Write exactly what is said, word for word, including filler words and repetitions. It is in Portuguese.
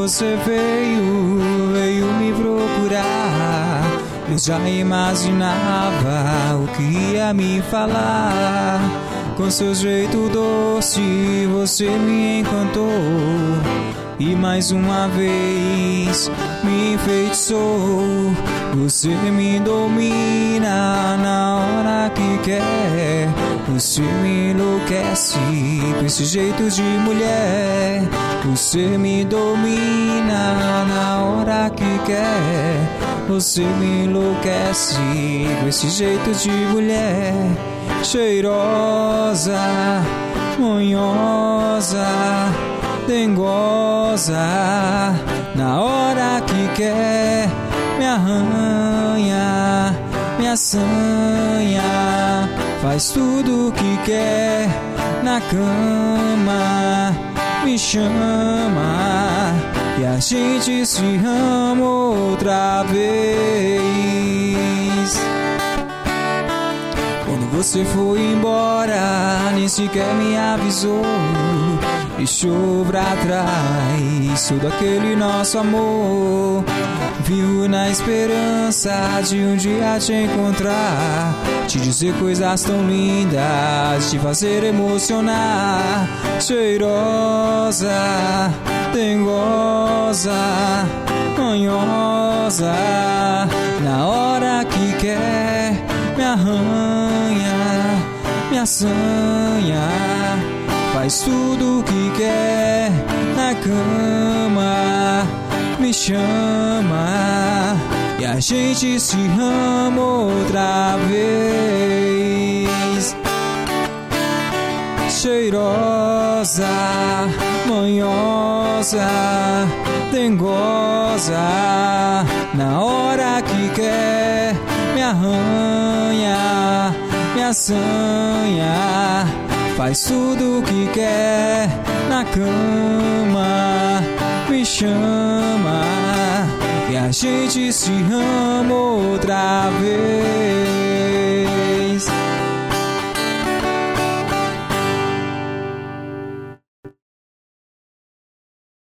você veio, veio me procurar, eu já imaginava o que ia me falar. Com seu jeito doce você me encantou e mais uma vez me enfeitiçou. Você me domina na hora que quer, você me enlouquece com esse jeito de mulher. Você me domina na hora que quer, você me enlouquece com esse jeito de mulher. Cheirosa, manhosa, dengosa, na hora que quer, me arranha, me assanha, faz tudo o que quer na cama, me chama e a gente se ama outra vez. Quando você foi embora, nem sequer me avisou, deixou pra trás todo aquele nosso amor. Vivo na esperança de um dia te encontrar, te dizer coisas tão lindas, te fazer emocionar. Cheirosa, dengosa, manhosa, na hora que quer, me arranha, me assanha, faz tudo o que quer na cama, me chama e a gente se ama outra vez. Cheirosa, manhosa, dengosa, na hora que quer, me arranha, me assanha, faz tudo o que quer na cama, me chama e a gente se ama outra vez.